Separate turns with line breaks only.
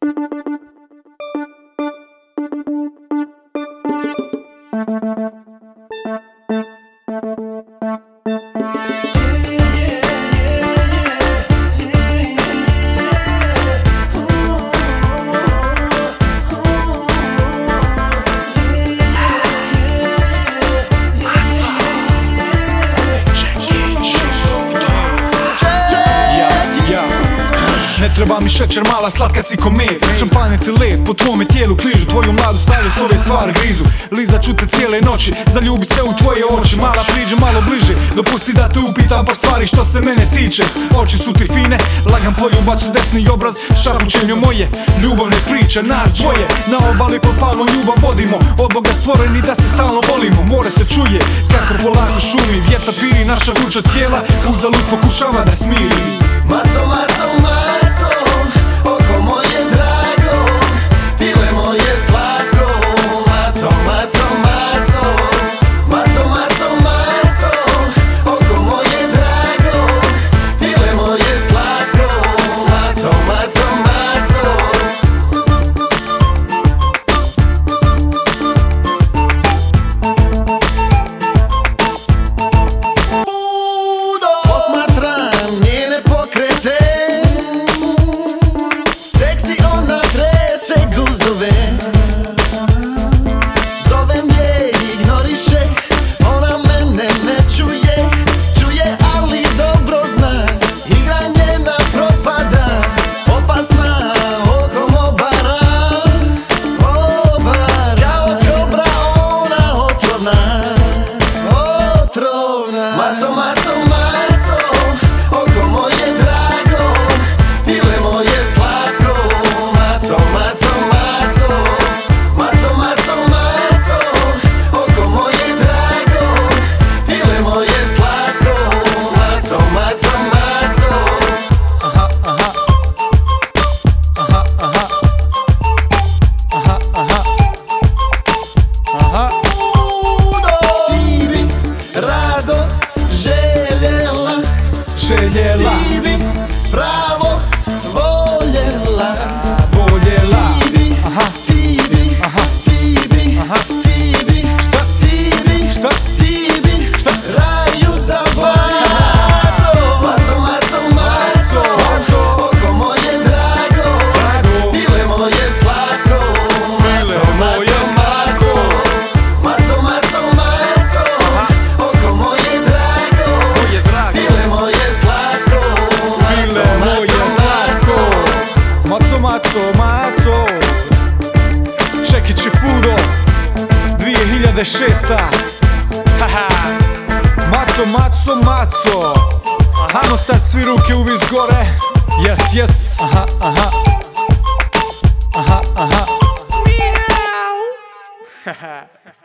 Ne treba mi šećer, mala slatka si ko med. Šampanjec i led, po tvome tijelu kližu. Tvoju mladu stavlju, s ove stvari grizu. Lizat ću te cijele noći, zaljubit se u tvoje oči. Mala priđe malo bliže, dopusti da te upitam par stvari što se mene tiče. Oči su ti fine, lagan poljubac u desni obraz. Šapućenju moje ljubavne priče, nas dvoje. Na obali pod falom ljubav vodimo, od Boga stvoreni da se stalno volimo. More se čuje, kako polako šumi, vjetar piri naša vruća tijela. Uzalud pokušava da smiri.
Maco, maco, maco, oko moje drago, pile moje slatko. Maco, maco, maco, maco, maco, maco, oko moje drago, pile moje slatko. Maco, maco, maco. Posmatram njene pokrete, seksi ona trese guzove. Zovem je, ignoriše, ona mene ne čuje. Čuje, ali dobro zna, igra njena propada. Opasna, oko mobara, obar. Kao kobra ona otrovna, otrovna. Maco, maco, maco, oko moje drago, pile moje slatko. Maco, maco, maco, maco, maco, maco, oko moje drago, pile moje slatko. Maco, maco, maco.
Aha, aha. Aha, aha. Aha, aha. Aha.
Ti bi rado željela,
Željela,
ti bi pravo voljela.
voljela.
Ti bi,
Aha.
ti bi,
Aha.
ti bi,
Aha.
ti bi,
Šta?
ti bi,
Šta?
ti bi,
Šta?
raju za maco. Maco, maco, maco,
Maco.
oko moje drago,
Drago.
pile moje slatko.
Pile
Maco,
moje
maco,
slatko.
maco, maco, maco, oko moje drago,
Moje drago.
pile moje slatko.
Pile moje slatko. Maco, maco, maco. Čekić i Fudo 2006. Haha. Maco, maco, maco. Hano sad svi ruke uvis gore. Yes, yes. Aha, aha. Aha, aha. Miau. Haha.